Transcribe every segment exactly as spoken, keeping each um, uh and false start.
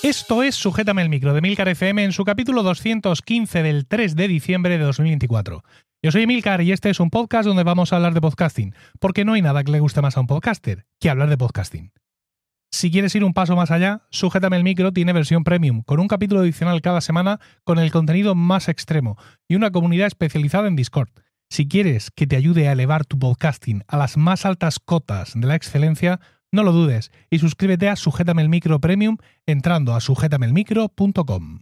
Esto es Sujétame el Micro de Emilcar F M en su capítulo doscientos quince del tres de diciembre de dos mil veinticuatro. Yo soy Emilcar y este es un podcast donde vamos a hablar de podcasting, porque no hay nada que le guste más a un podcaster que hablar de podcasting. Si quieres ir un paso más allá, Sujétame el Micro tiene versión premium, con un capítulo adicional cada semana con el contenido más extremo y una comunidad especializada en Discord. Si quieres que te ayude a elevar tu podcasting a las más altas cotas de la excelencia, no lo dudes y suscríbete a Sujétame el Micro Premium entrando a sujétame el micro punto com.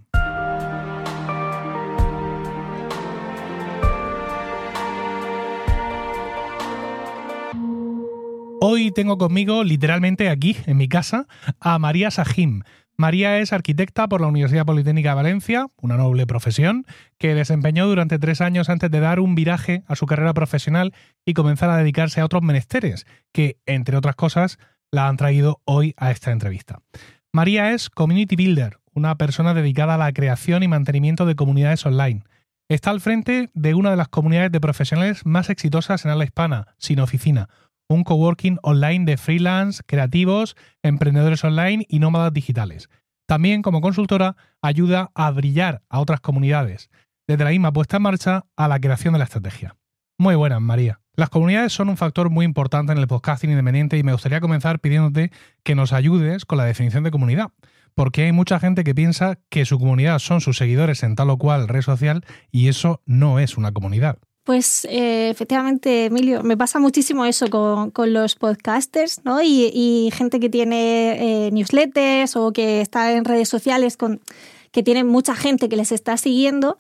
Hoy tengo conmigo, literalmente aquí, en mi casa, a María Sajim. María es arquitecta por la Universidad Politécnica de Valencia, una noble profesión, que desempeñó durante tres años antes de dar un viraje a su carrera profesional y comenzar a dedicarse a otros menesteres, que, entre otras cosas, la han traído hoy a esta entrevista. María es Community Builder, una persona dedicada a la creación y mantenimiento de comunidades online. Está al frente de una de las comunidades de profesionales más exitosas en habla hispana, Sin Oficina, un coworking online de freelance, creativos, emprendedores online y nómadas digitales. También, como consultora, ayuda a brillar a otras comunidades, desde la misma puesta en marcha a la creación de la estrategia. Muy buenas, María. Las comunidades son un factor muy importante en el podcasting independiente y me gustaría comenzar pidiéndote que nos ayudes con la definición de comunidad, porque hay mucha gente que piensa que su comunidad son sus seguidores en tal o cual red social y eso no es una comunidad. Pues eh, efectivamente, Emilio, me pasa muchísimo eso con, con los podcasters, ¿no? Y, y gente que tiene eh, newsletters o que está en redes sociales, con, que tienen mucha gente que les está siguiendo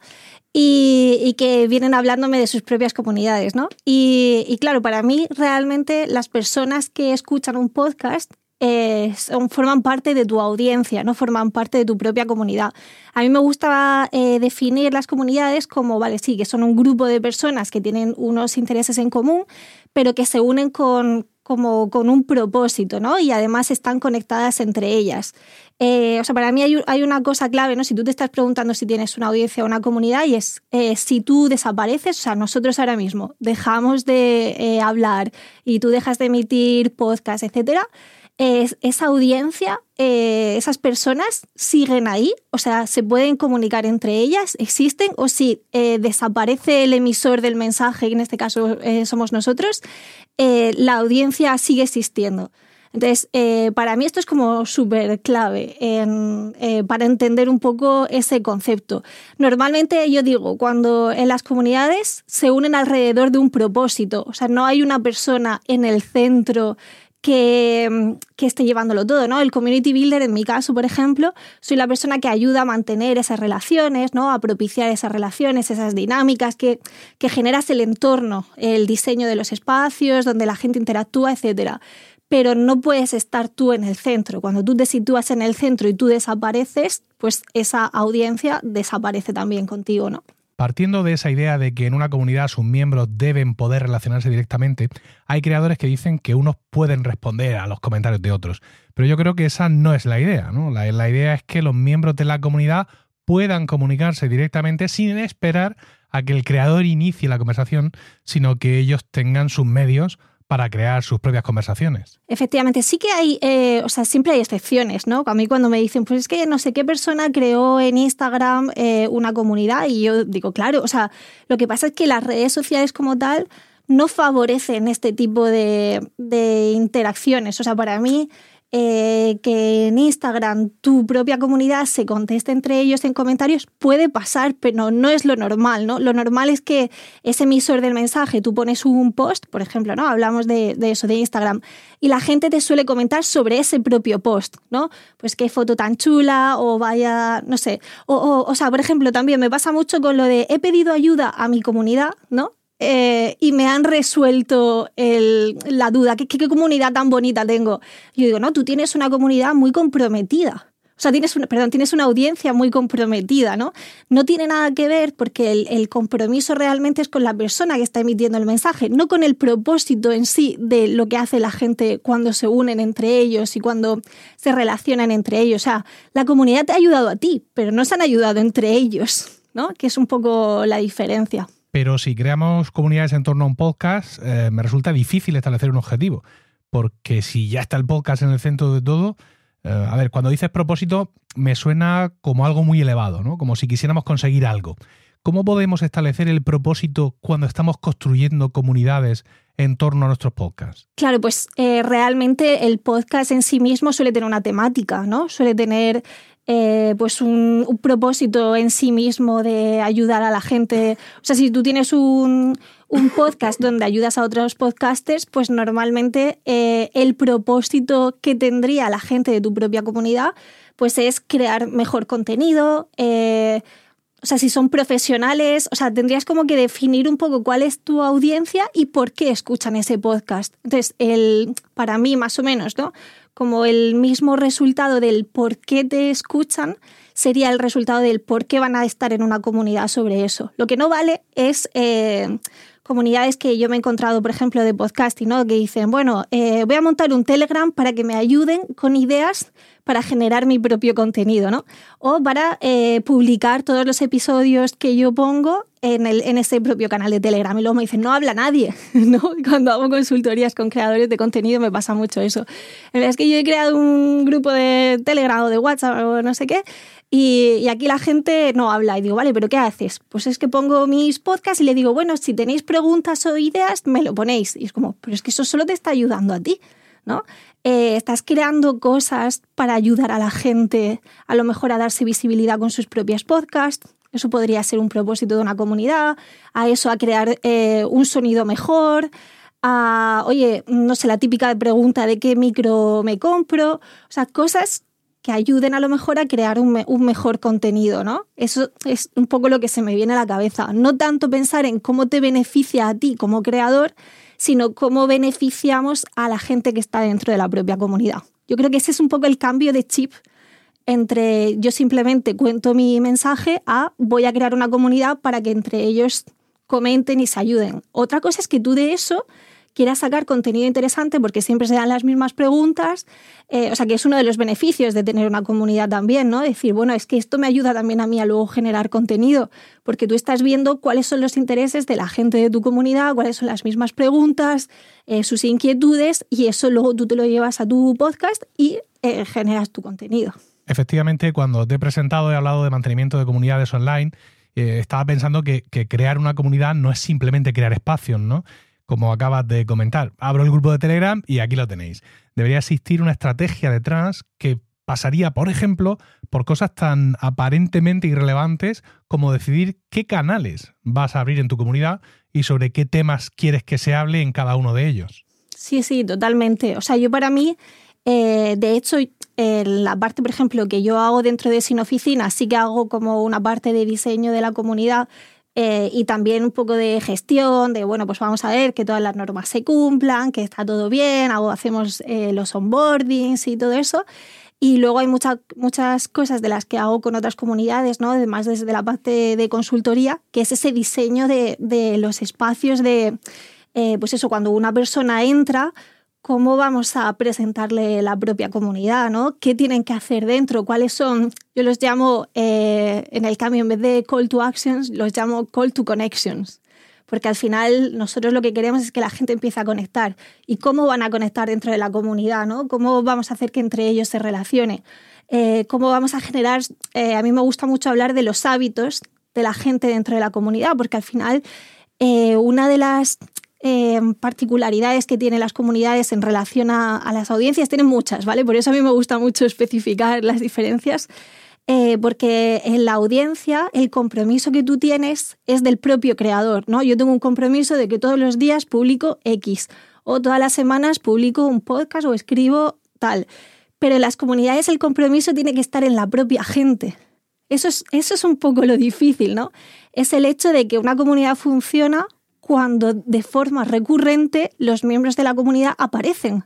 y, y que vienen hablándome de sus propias comunidades, ¿no? Y, y claro, para mí realmente las personas que escuchan un podcast Eh, son, forman parte de tu audiencia, no forman parte de tu propia comunidad. A mí me gusta eh, definir las comunidades como, vale, sí, que son un grupo de personas que tienen unos intereses en común, pero que se unen con, como, con un propósito, ¿no? Y además están conectadas entre ellas. Eh, o sea, para mí hay, hay una cosa clave, ¿no? Si tú te estás preguntando si tienes una audiencia o una comunidad, y es eh, si tú desapareces, o sea, nosotros ahora mismo dejamos de eh, hablar y tú dejas de emitir podcast, etcétera, Es, esa audiencia, eh, esas personas siguen ahí, o sea, se pueden comunicar entre ellas, existen, o si eh, desaparece el emisor del mensaje, que en este caso eh, somos nosotros, eh, la audiencia sigue existiendo. Entonces, eh, para mí esto es como súper clave en, eh, para entender un poco ese concepto. Normalmente yo digo, cuando en las comunidades se unen alrededor de un propósito, o sea, no hay una persona en el centro Que, que esté llevándolo todo, ¿no? El community builder, en mi caso, por ejemplo, soy la persona que ayuda a mantener esas relaciones, ¿no? A propiciar esas relaciones, esas dinámicas, que, que generas el entorno, el diseño de los espacios, donde la gente interactúa, etcétera. Pero no puedes estar tú en el centro. Cuando tú te sitúas en el centro y tú desapareces, pues esa audiencia desaparece también contigo, ¿no? Partiendo de esa idea de que en una comunidad sus miembros deben poder relacionarse directamente, hay creadores que dicen que unos pueden responder a los comentarios de otros. Pero yo creo que esa no es la idea, ¿no? La, la idea es que los miembros de la comunidad puedan comunicarse directamente sin esperar a que el creador inicie la conversación, sino que ellos tengan sus medios para crear sus propias conversaciones. Efectivamente, sí que hay, eh, o sea, siempre hay excepciones, ¿no? A mí cuando me dicen, pues es que no sé qué persona creó en Instagram eh, una comunidad, y yo digo, claro, o sea, lo que pasa es que las redes sociales como tal no favorecen este tipo de, de interacciones. O sea, para mí, eh, que en Instagram tu propia comunidad se conteste entre ellos en comentarios puede pasar, pero no es lo normal, ¿no? Lo normal es que ese emisor del mensaje, tú pones un post, por ejemplo, ¿no? Hablamos de, de eso, de Instagram, y la gente te suele comentar sobre ese propio post, ¿no? Pues qué foto tan chula, o vaya, no sé. O, o, o sea, por ejemplo, también me pasa mucho con lo de he pedido ayuda a mi comunidad, ¿no? Eh, y me han resuelto el, la duda, ¿qué, qué comunidad tan bonita tengo? Yo digo, no, tú tienes una comunidad muy comprometida. O sea, tienes una, perdón, tienes una audiencia muy comprometida, ¿no? No tiene nada que ver porque el, el compromiso realmente es con la persona que está emitiendo el mensaje, no con el propósito en sí de lo que hace la gente cuando se unen entre ellos y cuando se relacionan entre ellos. O sea, la comunidad te ha ayudado a ti, pero no se han ayudado entre ellos, ¿no? Que es un poco la diferencia. Pero si creamos comunidades en torno a un podcast, eh, me resulta difícil establecer un objetivo, porque si ya está el podcast en el centro de todo, Eh, a ver, cuando dices propósito me suena como algo muy elevado, ¿no? Como si quisiéramos conseguir algo. ¿Cómo podemos establecer el propósito cuando estamos construyendo comunidades en torno a nuestros podcasts? Claro, pues eh, realmente el podcast en sí mismo suele tener una temática, ¿no? Suele tener eh, pues un, un propósito en sí mismo de ayudar a la gente. O sea, si tú tienes un, un podcast donde ayudas a otros podcasters, pues normalmente eh, el propósito que tendría la gente de tu propia comunidad pues es crear mejor contenido. Eh, O sea, si son profesionales, o sea, tendrías como que definir un poco cuál es tu audiencia y por qué escuchan ese podcast. Entonces, el, para mí, más o menos, ¿no? Como el mismo resultado del por qué te escuchan sería el resultado del por qué van a estar en una comunidad sobre eso. Lo que no vale es eh, comunidades que yo me he encontrado, por ejemplo, de podcasting, ¿no? Que dicen, bueno, eh, voy a montar un Telegram para que me ayuden con ideas para generar mi propio contenido, ¿no? O para eh, publicar todos los episodios que yo pongo en, el, en ese propio canal de Telegram. Y luego me dicen, no habla nadie, ¿no? Cuando hago consultorías con creadores de contenido me pasa mucho eso. La verdad es que yo he creado un grupo de Telegram o de WhatsApp o no sé qué, y, y aquí la gente no habla. Y digo, vale, ¿pero qué haces? Pues es que pongo mis podcasts y le digo, bueno, si tenéis preguntas o ideas, me lo ponéis. Y es como, pero es que eso solo te está ayudando a ti, ¿no? Eh, estás creando cosas para ayudar a la gente, a lo mejor a darse visibilidad con sus propios podcasts. Eso podría ser un propósito de una comunidad, a eso, a crear eh, un sonido mejor, a, oye, no sé, la típica pregunta de qué micro me compro. O sea, cosas que ayuden a lo mejor a crear un, me- un mejor contenido, ¿no? Eso es un poco lo que se me viene a la cabeza. No tanto pensar en cómo te beneficia a ti como creador, sino cómo beneficiamos a la gente que está dentro de la propia comunidad. Yo creo que ese es un poco el cambio de chip entre yo simplemente cuento mi mensaje a voy a crear una comunidad para que entre ellos comenten y se ayuden. Otra cosa es que tú de eso quieras sacar contenido interesante porque siempre se dan las mismas preguntas, eh, o sea que es uno de los beneficios de tener una comunidad también, ¿no? Decir, bueno, es que esto me ayuda también a mí a luego generar contenido, porque tú estás viendo cuáles son los intereses de la gente de tu comunidad, cuáles son las mismas preguntas, eh, sus inquietudes, y eso luego tú te lo llevas a tu podcast y eh, generas tu contenido. Efectivamente, cuando te he presentado he hablado de mantenimiento de comunidades online, eh, estaba pensando que, que crear una comunidad no es simplemente crear espacios, ¿no? Como acabas de comentar. Abro el grupo de Telegram y aquí lo tenéis. Debería existir una estrategia detrás que pasaría, por ejemplo, por cosas tan aparentemente irrelevantes como decidir qué canales vas a abrir en tu comunidad y sobre qué temas quieres que se hable en cada uno de ellos. Sí, sí, totalmente. O sea, yo para mí, eh, de hecho, eh, la parte, por ejemplo, que yo hago dentro de Sin Oficina, sí que hago como una parte de diseño de la comunidad, eh, y también un poco de gestión, de, bueno, pues vamos a ver que todas las normas se cumplan, que está todo bien, hago, hacemos eh, los onboardings y todo eso. Y luego hay muchas muchas cosas de las que hago con otras comunidades, ¿no? Además desde la parte de consultoría, que es ese diseño de, de los espacios de, eh, pues eso, cuando una persona entra, cómo vamos a presentarle la propia comunidad, ¿no? ¿Qué tienen que hacer dentro? ¿Cuáles son? Yo los llamo, eh, en el cambio, en vez de call to actions, los llamo call to connections. Porque al final nosotros lo que queremos es que la gente empiece a conectar. ¿Y cómo van a conectar dentro de la comunidad, ¿no? ¿Cómo vamos a hacer que entre ellos se relacione? Eh, ¿Cómo vamos a generar? Eh, a mí me gusta mucho hablar de los hábitos de la gente dentro de la comunidad, porque al final eh, una de las eh, particularidades que tienen las comunidades en relación a, a las audiencias, tienen muchas, ¿vale? Por eso a mí me gusta mucho especificar las diferencias. Eh, porque en la audiencia el compromiso que tú tienes es del propio creador, ¿no? Yo tengo un compromiso de que todos los días publico X o todas las semanas publico un podcast o escribo tal. Pero en las comunidades el compromiso tiene que estar en la propia gente. Eso es, eso es un poco lo difícil, ¿no? Es el hecho de que una comunidad funciona cuando de forma recurrente los miembros de la comunidad aparecen.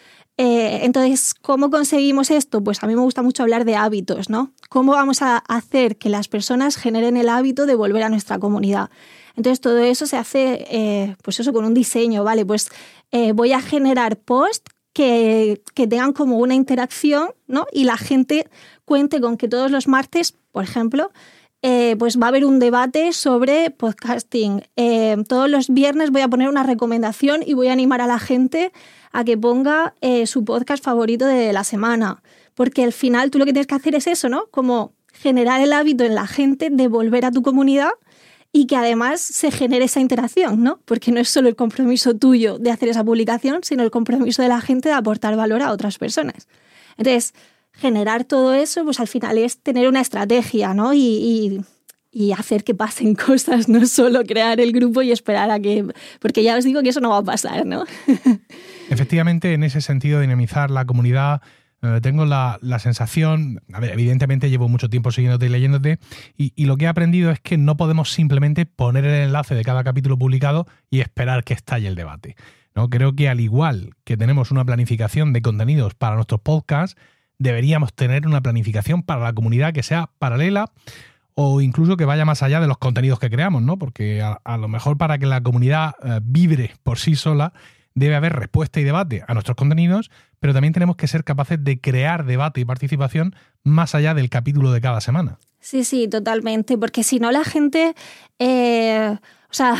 Eh, entonces, ¿cómo conseguimos esto? Pues a mí me gusta mucho hablar de hábitos, ¿no? ¿Cómo vamos a hacer que las personas generen el hábito de volver a nuestra comunidad? Entonces, todo eso se hace, eh, pues eso, con un diseño, ¿vale? Pues eh, voy a generar posts que, que tengan como una interacción, ¿no? Y la gente cuente con que todos los martes, por ejemplo, eh, pues va a haber un debate sobre podcasting. Eh, todos los viernes voy a poner una recomendación y voy a animar a la gente a que ponga eh, su podcast favorito de la semana. porque al final tú lo que tienes que hacer es eso, ¿no? Como generar el hábito en la gente de volver a tu comunidad y que además se genere esa interacción, ¿no? Porque no es solo el compromiso tuyo de hacer esa publicación, sino el compromiso de la gente de aportar valor a otras personas. Entonces, generar todo eso, pues al final es tener una estrategia, ¿no? Y, y, y hacer que pasen cosas, no solo crear el grupo y esperar a que... Porque ya os digo que eso no va a pasar, ¿no? Efectivamente, en ese sentido, dinamizar la comunidad, eh, tengo la, la sensación... A ver, evidentemente llevo mucho tiempo siguiéndote y leyéndote, y, y lo que he aprendido es que no podemos simplemente poner el enlace de cada capítulo publicado y esperar que estalle el debate, ¿no? Creo que al igual que tenemos una planificación de contenidos para nuestros podcasts, deberíamos tener una planificación para la comunidad que sea paralela o incluso que vaya más allá de los contenidos que creamos, ¿no? Porque a, a lo mejor para que la comunidad eh, vibre por sí sola debe haber respuesta y debate a nuestros contenidos, pero también tenemos que ser capaces de crear debate y participación más allá del capítulo de cada semana. Sí, sí, totalmente, porque si no la gente... Eh, o sea...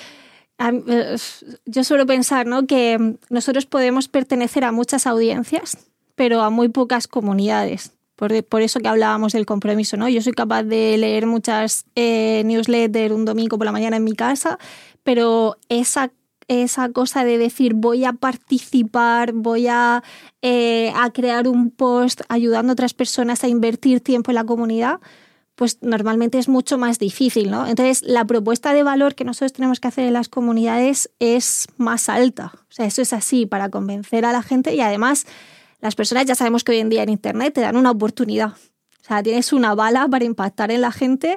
Yo suelo pensar, ¿no?, que nosotros podemos pertenecer a muchas audiencias, pero a muy pocas comunidades. Por, por eso que hablábamos del compromiso, ¿no? Yo soy capaz de leer muchas eh, newsletters un domingo por la mañana en mi casa, pero esa, esa cosa de decir voy a participar, voy a, eh, a crear un post ayudando a otras personas a invertir tiempo en la comunidad, pues normalmente es mucho más difícil, ¿no? Entonces, la propuesta de valor que nosotros tenemos que hacer en las comunidades es más alta. O sea, eso es así, para convencer a la gente, y además las personas ya sabemos que hoy en día en Internet te dan una oportunidad. O sea, tienes una bala para impactar en la gente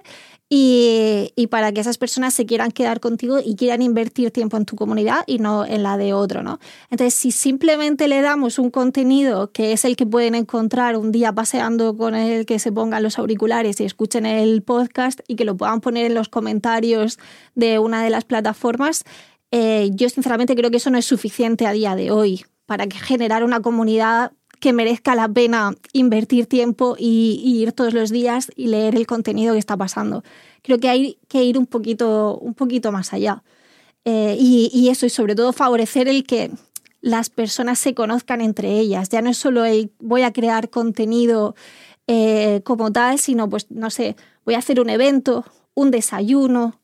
y, y para que esas personas se quieran quedar contigo y quieran invertir tiempo en tu comunidad y no en la de otro, ¿no? Entonces, si simplemente le damos un contenido que es el que pueden encontrar un día paseando con el que se pongan los auriculares y escuchen el podcast y que lo puedan poner en los comentarios de una de las plataformas, eh, yo sinceramente creo que eso no es suficiente a día de hoy para que generar una comunidad que merezca la pena invertir tiempo y, y ir todos los días y leer el contenido que está pasando. Creo que hay que ir un poquito, un poquito más allá. Eh, y, y eso, y sobre todo favorecer el que las personas se conozcan entre ellas. Ya no es solo el voy a crear contenido eh, como tal, sino, pues, no sé, voy a hacer un evento, un desayuno,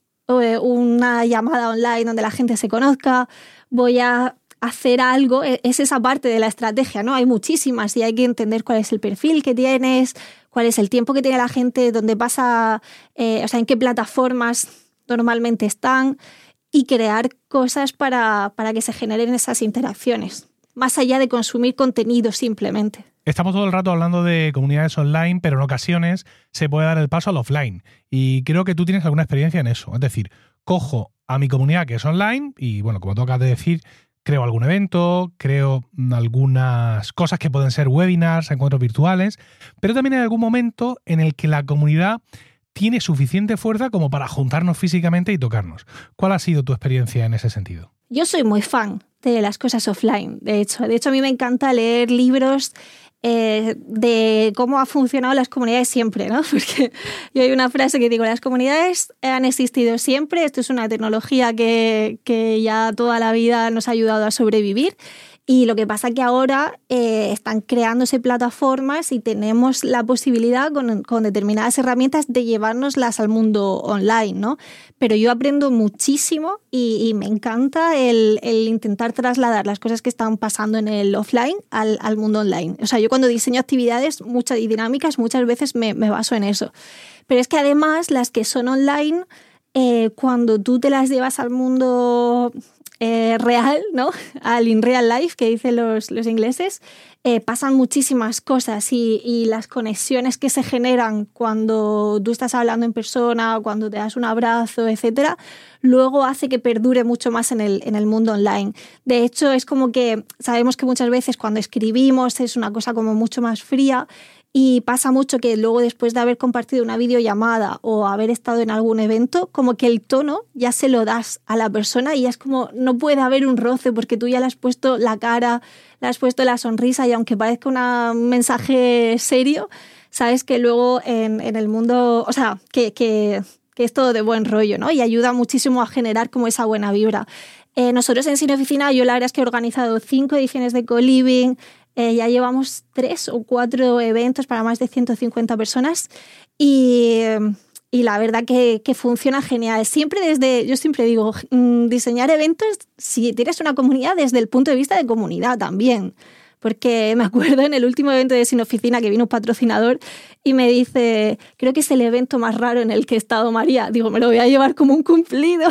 una llamada online donde la gente se conozca, voy a hacer algo, es esa parte de la estrategia, ¿no? Hay muchísimas y hay que entender cuál es el perfil que tienes, cuál es el tiempo que tiene la gente, dónde pasa, eh, o sea, en qué plataformas normalmente están, y crear cosas para, para que se generen esas interacciones, más allá de consumir contenido simplemente. Estamos todo el rato hablando de comunidades online, pero en ocasiones se puede dar el paso al offline. Y creo que tú tienes alguna experiencia en eso. Es decir, cojo a mi comunidad que es online y, bueno, como tú acabas de decir, creo algún evento, creo algunas cosas que pueden ser webinars, encuentros virtuales, pero también hay algún momento en el que la comunidad tiene suficiente fuerza como para juntarnos físicamente y tocarnos. ¿Cuál ha sido tu experiencia en ese sentido? Yo soy muy fan de las cosas offline, de hecho. De hecho, a mí me encanta leer libros eh, de cómo ha funcionado las comunidades siempre, ¿no? Porque yo hay una frase que digo, las comunidades han existido siempre, esto es una tecnología que, que ya toda la vida nos ha ayudado a sobrevivir. Y lo que pasa es que ahora eh, están creándose plataformas y tenemos la posibilidad con, con determinadas herramientas de llevárnoslas al mundo online, ¿no? Pero yo aprendo muchísimo y, y me encanta el, el intentar trasladar las cosas que están pasando en el offline al, al mundo online. O sea, yo cuando diseño actividades muchas y dinámicas muchas veces me, me baso en eso. Pero es que además las que son online, eh, cuando tú te las llevas al mundo Eh, real, ¿no? Al in real life, que dicen los, los ingleses, eh, pasan muchísimas cosas y, y las conexiones que se generan cuando tú estás hablando en persona, cuando te das un abrazo, etcétera, luego hace que perdure mucho más en el, en el mundo online. De hecho, es como que sabemos que muchas veces cuando escribimos es una cosa como mucho más fría. Y pasa mucho que luego, después de haber compartido una videollamada o haber estado en algún evento, como que el tono ya se lo das a la persona y ya es como, no puede haber un roce porque tú ya le has puesto la cara, le has puesto la sonrisa, y aunque parezca una, un mensaje serio, sabes que luego en, en el mundo, o sea, que, que, que es todo de buen rollo, ¿no? Y ayuda muchísimo a generar como esa buena vibra. Eh, nosotros en Cine Oficina, yo la verdad es que he organizado cinco ediciones de Co-Living, Eh, ya llevamos tres o cuatro eventos para más de ciento cincuenta personas y, y la verdad que, que funciona genial. Siempre desde, yo siempre digo, diseñar eventos, si tienes una comunidad, desde el punto de vista de comunidad también. Porque me acuerdo en el último evento de Sin Oficina que vino un patrocinador y me dice, creo que es el evento más raro en el que he estado, María. Digo, me lo voy a llevar como un cumplido.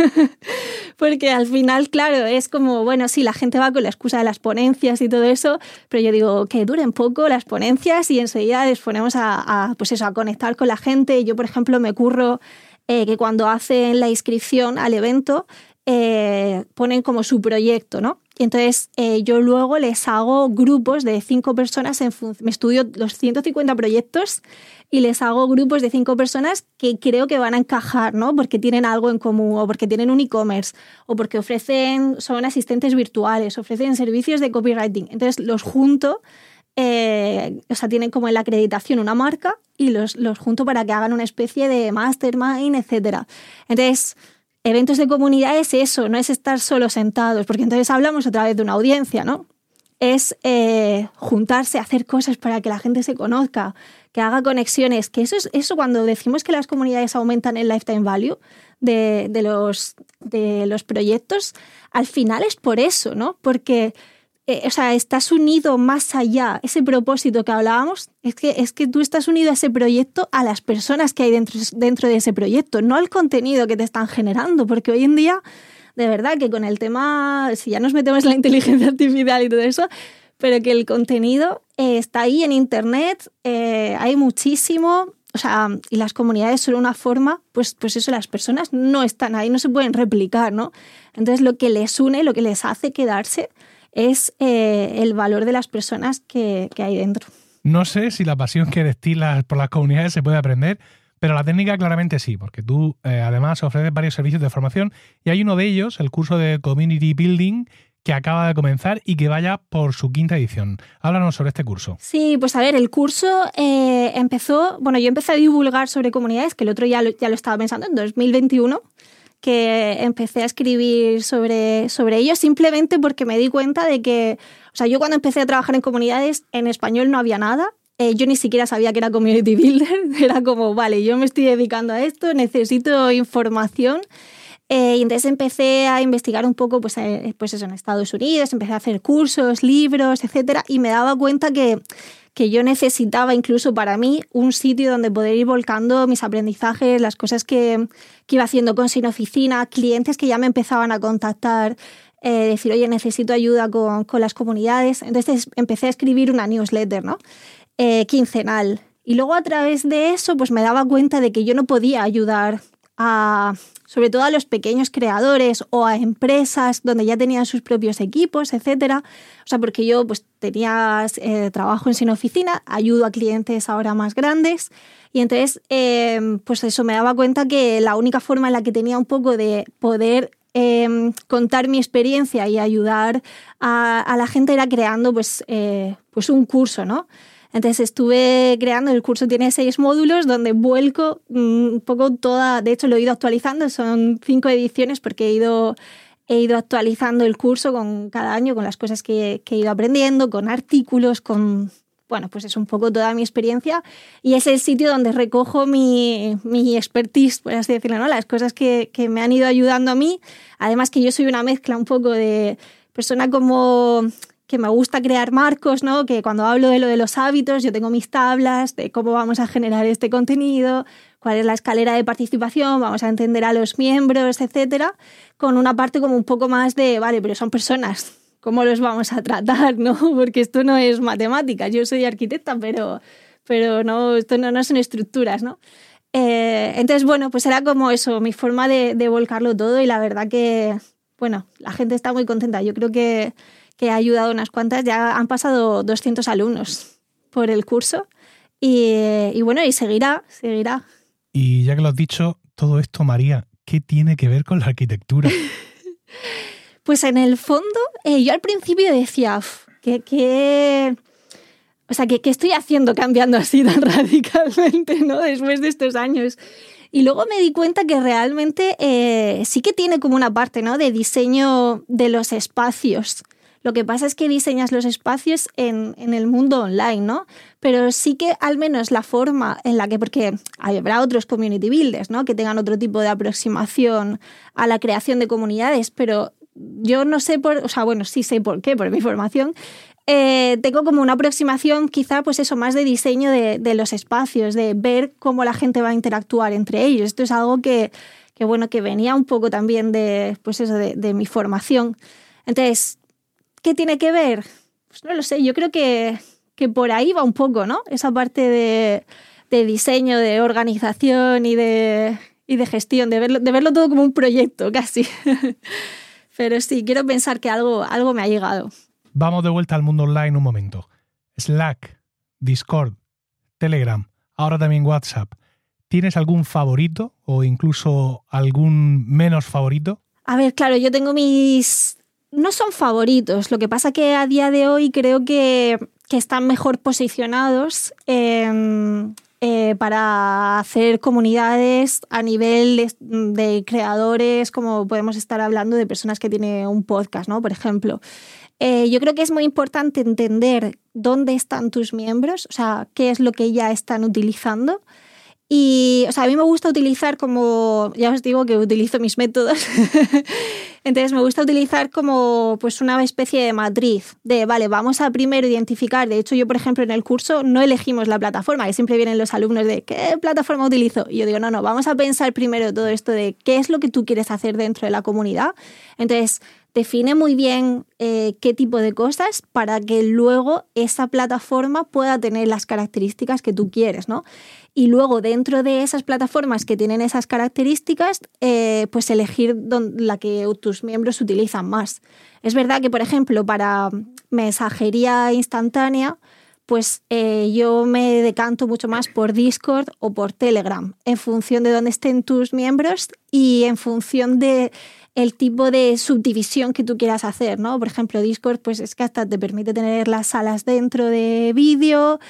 Porque al final, claro, es como, bueno, sí, la gente va con la excusa de las ponencias y todo eso, pero yo digo, que duren poco las ponencias y enseguida les ponemos a, a, pues eso, a conectar con la gente. Yo, por ejemplo, me curro eh, que cuando hacen la inscripción al evento, eh, ponen como su proyecto, ¿no? Y entonces eh, yo luego les hago grupos de cinco personas, en fun- me estudio los ciento cincuenta proyectos y les hago grupos de cinco personas que creo que van a encajar, ¿no? Porque tienen algo en común o porque tienen un e-commerce o porque ofrecen, son asistentes virtuales, ofrecen servicios de copywriting. Entonces los junto, eh, o sea, tienen como en la acreditación una marca y los, los junto para que hagan una especie de mastermind, etcétera. Entonces, eventos de comunidad es eso, no es estar solo sentados, porque entonces hablamos otra vez de una audiencia, ¿no? Es eh, juntarse, hacer cosas para que la gente se conozca, que haga conexiones, que eso es eso cuando decimos que las comunidades aumentan el lifetime value de, de, los, de los proyectos, al final es por eso, ¿no? Porque Eh, o sea, estás unido más allá, ese propósito que hablábamos, es que, es que tú estás unido a ese proyecto, a las personas que hay dentro, dentro de ese proyecto, no al contenido que te están generando, porque hoy en día, de verdad, que con el tema, si ya nos metemos en la inteligencia artificial y todo eso, pero que el contenido eh, está ahí en Internet, eh, hay muchísimo, o sea, y las comunidades son una forma, pues, pues eso, las personas no están ahí, no se pueden replicar, ¿no? Entonces lo que les une, lo que les hace quedarse, es eh, el valor de las personas que, que hay dentro. No sé si la pasión que destilas por las comunidades se puede aprender, pero la técnica claramente sí, porque tú eh, además ofreces varios servicios de formación y hay uno de ellos, el curso de Community Building, que acaba de comenzar y que vaya por su quinta edición. Háblanos sobre este curso. Sí, pues a ver, el curso eh, empezó, bueno, yo empecé a divulgar sobre comunidades, que el otro ya lo, ya lo estaba pensando, en dos mil veintiuno, que empecé a escribir sobre, sobre ello simplemente porque me di cuenta de que, o sea, yo cuando empecé a trabajar en comunidades, en español no había nada, eh, yo ni siquiera sabía que era Community Builder, era como, vale, yo me estoy dedicando a esto, necesito información, eh, y entonces empecé a investigar un poco, pues, eh, pues eso, en Estados Unidos, empecé a hacer cursos, libros, etcétera, y me daba cuenta que que yo necesitaba incluso para mí un sitio donde poder ir volcando mis aprendizajes, las cosas que, que iba haciendo con Sin Oficina, clientes que ya me empezaban a contactar, eh, decir, oye, necesito ayuda con, con las comunidades. Entonces empecé a escribir una newsletter, ¿no? Eh, quincenal. Y luego a través de eso pues me daba cuenta de que yo no podía ayudar a, sobre todo a los pequeños creadores o a empresas donde ya tenían sus propios equipos, etcétera. O sea, porque yo pues tenía eh, trabajo en Sin Oficina, ayudo a clientes ahora más grandes y entonces eh, pues eso me daba cuenta que la única forma en la que tenía un poco de poder eh, contar mi experiencia y ayudar a, a la gente era creando pues, eh, pues un curso, ¿no? Entonces estuve creando, el curso tiene seis módulos donde vuelco un poco toda, de hecho lo he ido actualizando, son cinco ediciones porque he ido, he ido actualizando el curso con cada año, con las cosas que, que he ido aprendiendo, con artículos, con, bueno, pues es un poco toda mi experiencia y es el sitio donde recojo mi, mi expertise, por así decirlo, ¿no? Las cosas que, que me han ido ayudando a mí, además que yo soy una mezcla un poco de persona como que me gusta crear marcos, ¿no? Que cuando hablo de lo de los hábitos, yo tengo mis tablas de cómo vamos a generar este contenido, cuál es la escalera de participación, vamos a entender a los miembros, etcétera, con una parte como un poco más de, vale, pero son personas, ¿cómo los vamos a tratar, no? Porque esto no es matemática, yo soy arquitecta, pero, pero no, esto no, no son estructuras, ¿no? Eh, entonces, bueno, pues era como eso, mi forma de, de volcarlo todo y la verdad que, bueno, la gente está muy contenta. Yo creo que que ha ayudado unas cuantas, ya han pasado doscientos alumnos por el curso y, y bueno, y seguirá, seguirá. Y ya que lo has dicho, todo esto, María, ¿qué tiene que ver con la arquitectura? Pues en el fondo, eh, yo al principio decía, que, que, o sea, ¿qué estoy haciendo cambiando así tan radicalmente, ¿no? Después de estos años. Y luego me di cuenta que realmente eh, sí que tiene como una parte, ¿no? De diseño de los espacios. Lo que pasa es que diseñas los espacios en, en el mundo online, ¿no? Pero sí que al menos la forma en la que, porque habrá otros community builders, ¿no? Que tengan otro tipo de aproximación a la creación de comunidades, pero yo no sé por, o sea, bueno, sí sé por qué, por mi formación. Eh, tengo como una aproximación quizá, pues eso, más de diseño de, de los espacios, de ver cómo la gente va a interactuar entre ellos. Esto es algo que, que bueno, que venía un poco también de, pues eso, de, de mi formación. Entonces, ¿qué tiene que ver? Pues no lo sé, yo creo que, que por ahí va un poco, ¿no? Esa parte de, de diseño, de organización y de, y de gestión, de verlo, de verlo todo como un proyecto casi. Pero sí, quiero pensar que algo, algo me ha llegado. Vamos de vuelta al mundo online un momento. Slack, Discord, Telegram, ahora también WhatsApp. ¿Tienes algún favorito o incluso algún menos favorito? A ver, claro, yo tengo mis... No son favoritos, lo que pasa que a día de hoy creo que, que están mejor posicionados eh, eh, para hacer comunidades a nivel de, de creadores, como podemos estar hablando de personas que tienen un podcast, ¿no? Por ejemplo. Eh, yo creo que es muy importante entender dónde están tus miembros, o sea, qué es lo que ya están utilizando. Y, o sea, a mí me gusta utilizar como, ya os digo que utilizo mis métodos, entonces me gusta utilizar como pues una especie de matriz de, vale, vamos a primero identificar, de hecho yo, por ejemplo, en el curso no elegimos la plataforma, que siempre vienen los alumnos de, ¿qué plataforma utilizo? Y yo digo, no, no, vamos a pensar primero todo esto de qué es lo que tú quieres hacer dentro de la comunidad. Entonces, define muy bien eh, qué tipo de cosas para que luego esa plataforma pueda tener las características que tú quieres, ¿no? Y luego dentro de esas plataformas que tienen esas características, eh, pues elegir don, la que tus miembros utilizan más. Es verdad que, por ejemplo, para mensajería instantánea, pues eh, yo me decanto mucho más por Discord o por Telegram, en función de dónde estén tus miembros y en función de el tipo de subdivisión que tú quieras hacer, ¿no? Por ejemplo, Discord, pues es que hasta te permite tener las salas dentro de vídeo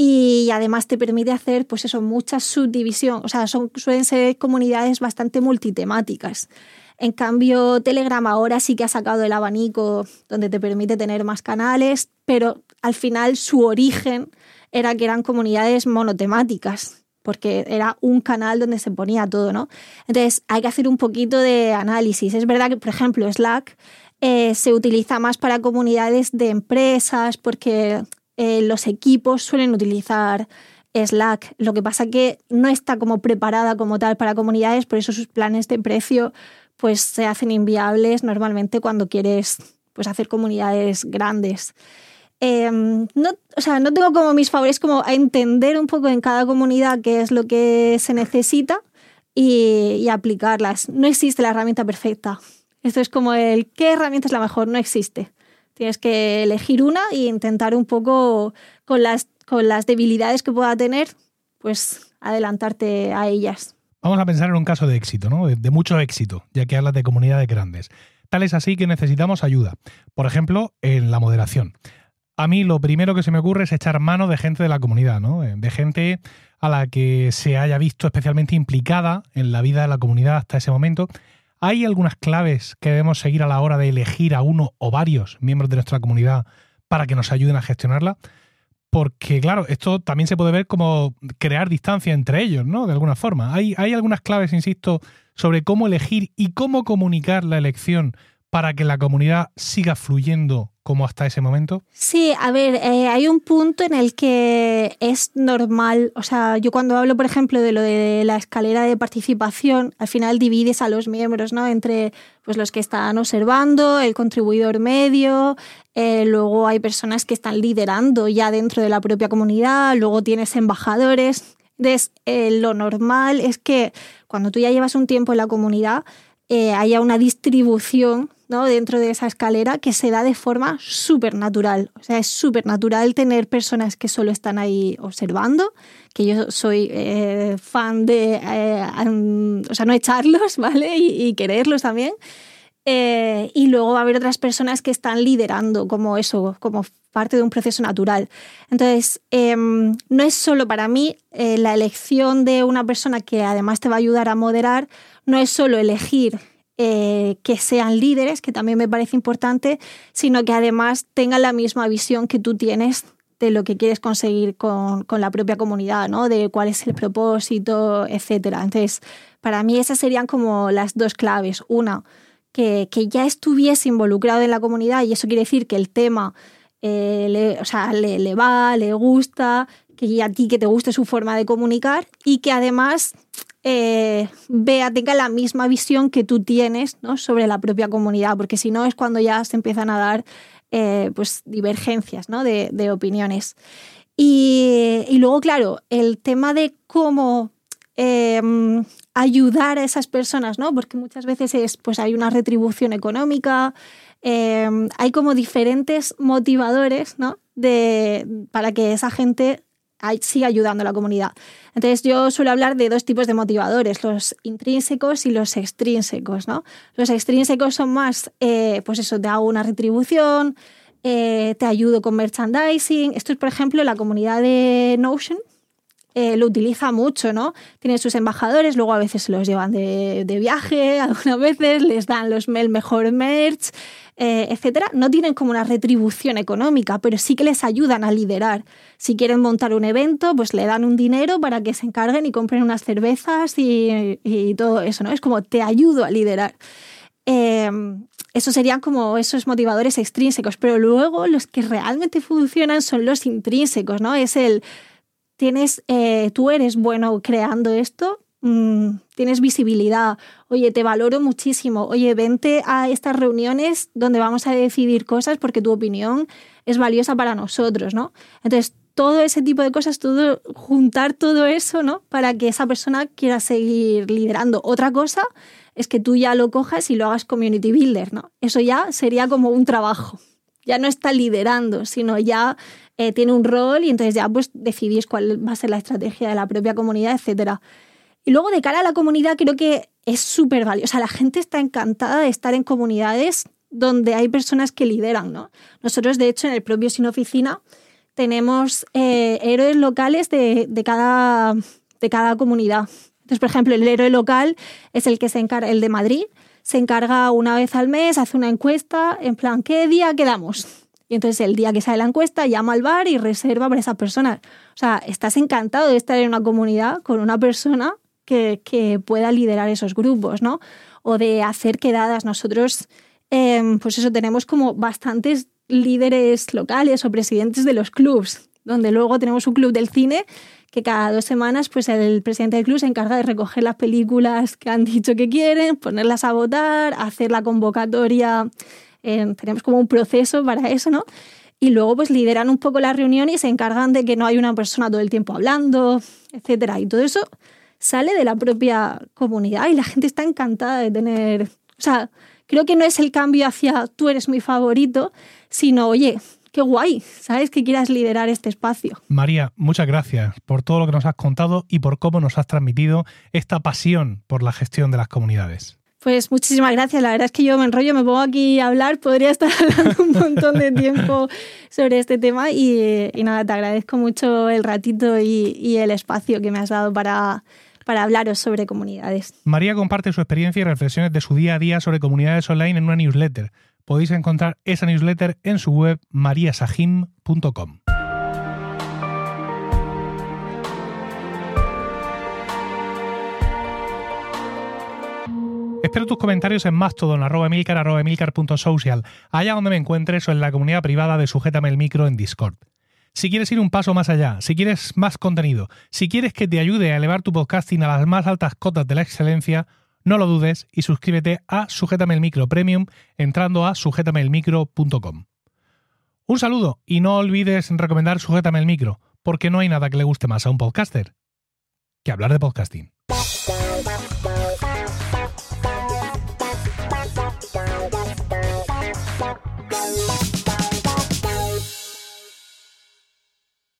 y además te permite hacer, pues eso, mucha subdivisión. O sea, son, suelen ser comunidades bastante multitemáticas. En cambio, Telegram ahora sí que ha sacado el abanico donde te permite tener más canales, pero al final su origen era que eran comunidades monotemáticas, porque era un canal donde se ponía todo, ¿no? Entonces, hay que hacer un poquito de análisis. Es verdad que, por ejemplo, Slack eh, se utiliza más para comunidades de empresas porque eh, los equipos suelen utilizar Slack. Lo que pasa que no está como preparada como tal para comunidades, por eso sus planes de precio pues se hacen inviables normalmente cuando quieres pues, hacer comunidades grandes. Eh, no, o sea, no tengo como mis favoritos, como a entender un poco en cada comunidad qué es lo que se necesita y, y aplicarlas. No existe la herramienta perfecta. Esto es como el ¿qué herramienta es la mejor? No existe. Tienes que elegir una e intentar un poco con las, con las debilidades que pueda tener, pues adelantarte a ellas. Vamos a pensar en un caso de éxito, ¿no? De, de mucho éxito, ya que hablas de comunidades grandes. Tal es así que necesitamos ayuda. Por ejemplo, en la moderación. A mí lo primero que se me ocurre es echar mano de gente de la comunidad, ¿no? De gente a la que se haya visto especialmente implicada en la vida de la comunidad hasta ese momento. ¿Hay algunas claves que debemos seguir a la hora de elegir a uno o varios miembros de nuestra comunidad para que nos ayuden a gestionarla? Porque, claro, esto también se puede ver como crear distancia entre ellos, ¿no? De alguna forma. Hay, hay algunas claves, insisto, sobre cómo elegir y cómo comunicar la elección para que la comunidad siga fluyendo como hasta ese momento. Sí, a ver, eh, hay un punto en el que es normal, o sea, yo cuando hablo, por ejemplo, de lo de la escalera de participación, al final divides a los miembros, ¿no? Entre pues, los que están observando, el contribuidor medio, eh, luego hay personas que están liderando ya dentro de la propia comunidad, luego tienes embajadores. Entonces, eh, lo normal es que cuando tú ya llevas un tiempo en la comunidad, eh, haya una distribución, ¿no? Dentro de esa escalera que se da de forma súper natural. O sea, es súper natural tener personas que solo están ahí observando, que yo soy eh, fan de, eh, um, o sea, no echarlos, ¿vale? Y, y quererlos también. Eh, y luego va a haber otras personas que están liderando como eso, como parte de un proceso natural. Entonces, eh, no es solo para mí eh, la elección de una persona que además te va a ayudar a moderar, no es solo elegir eh, que sean líderes, que también me parece importante, sino que además tengan la misma visión que tú tienes de lo que quieres conseguir con, con la propia comunidad, ¿no? De cuál es el propósito, etcétera. Entonces, para mí esas serían como las dos claves. Una, que, que ya estuviese involucrado en la comunidad, y eso quiere decir que el tema eh, le, o sea, le, le va, le gusta, que a ti que te guste su forma de comunicar, y que además eh, vea, tenga la misma visión que tú tienes, ¿no? Sobre la propia comunidad, porque si no es cuando ya se empiezan a dar Eh, pues divergencias, ¿no? de, de opiniones. Y, y luego, claro, el tema de cómo eh, ayudar a esas personas, ¿no? Porque muchas veces es, pues hay una retribución económica, eh, hay como diferentes motivadores, ¿no? de, para que esa gente siga ayudando a la comunidad. Entonces yo suelo hablar de dos tipos de motivadores, los intrínsecos y los extrínsecos, ¿no? Los extrínsecos son más, eh, pues eso, te hago una retribución, eh, te ayudo con merchandising. Esto es, por ejemplo, la comunidad de Notion, eh, lo utiliza mucho, ¿no? Tienen sus embajadores, luego a veces se los llevan de, de viaje, algunas veces les dan los el mejor merch, eh, etcétera. No tienen como una retribución económica, pero sí que les ayudan a liderar. Si quieren montar un evento, pues le dan un dinero para que se encarguen y compren unas cervezas y, y todo eso, ¿no? Es como te ayudo a liderar. Eh, eso serían como esos motivadores extrínsecos, pero luego los que realmente funcionan son los intrínsecos, ¿no? Es el Tienes, eh, tú eres bueno creando esto, mmm, tienes visibilidad, oye, te valoro muchísimo, oye, vente a estas reuniones donde vamos a decidir cosas porque tu opinión es valiosa para nosotros, ¿no? Entonces, todo ese tipo de cosas, todo, juntar todo eso, ¿no? Para que esa persona quiera seguir liderando. Otra cosa es que tú ya lo cojas y lo hagas community builder, ¿no? Eso ya sería como un trabajo. Ya no está liderando, sino ya eh, tiene un rol y entonces ya pues decidís cuál va a ser la estrategia de la propia comunidad, etcétera. Y luego de cara a la comunidad creo que es súper valioso. O sea, la gente está encantada de estar en comunidades donde hay personas que lideran, ¿no? Nosotros, de hecho, en el propio Sin Oficina tenemos eh, héroes locales de, de, cada, de cada comunidad. Entonces, por ejemplo, el héroe local es el que se encarga, el de Madrid, se encarga una vez al mes, hace una encuesta, en plan, ¿qué día quedamos? Y entonces el día que sale la encuesta llama al bar y reserva para esas personas. O sea, estás encantado de estar en una comunidad con una persona que, que pueda liderar esos grupos, ¿no? O de hacer quedadas. Nosotros, eh, pues eso, tenemos como bastantes líderes locales o presidentes de los clubs, donde luego tenemos un club del cine que cada dos semanas pues el presidente del club se encarga de recoger las películas que han dicho que quieren, ponerlas a votar, hacer la convocatoria. Eh, tenemos como un proceso para eso, ¿no? Y luego pues lideran un poco la reunión y se encargan de que no hay una persona todo el tiempo hablando, etcétera. Y todo eso sale de la propia comunidad y la gente está encantada de tener... O sea, creo que no es el cambio hacia tú eres mi favorito, sino, oye, qué guay, ¿sabes? Que quieras liderar este espacio. María, muchas gracias por todo lo que nos has contado y por cómo nos has transmitido esta pasión por la gestión de las comunidades. Pues muchísimas gracias. La verdad es que yo me enrollo, me pongo aquí a hablar, podría estar hablando un montón de tiempo sobre este tema y, y nada, te agradezco mucho el ratito y, y el espacio que me has dado para, para hablaros sobre comunidades. María comparte su experiencia y reflexiones de su día a día sobre comunidades online en una newsletter. Podéis encontrar esa newsletter en su web maria sajim punto com. Espero tus comentarios en Mastodon, arroba emilcar, arroba emilcar punto social, allá donde me encuentres o en la comunidad privada de Sujétame el Micro en Discord. Si quieres ir un paso más allá, si quieres más contenido, si quieres que te ayude a elevar tu podcasting a las más altas cotas de la excelencia, no lo dudes y suscríbete a Sujétame el Micro Premium entrando a sujétame el micro punto com. Un saludo y no olvides recomendar Sujétame el Micro, porque no hay nada que le guste más a un podcaster que hablar de podcasting.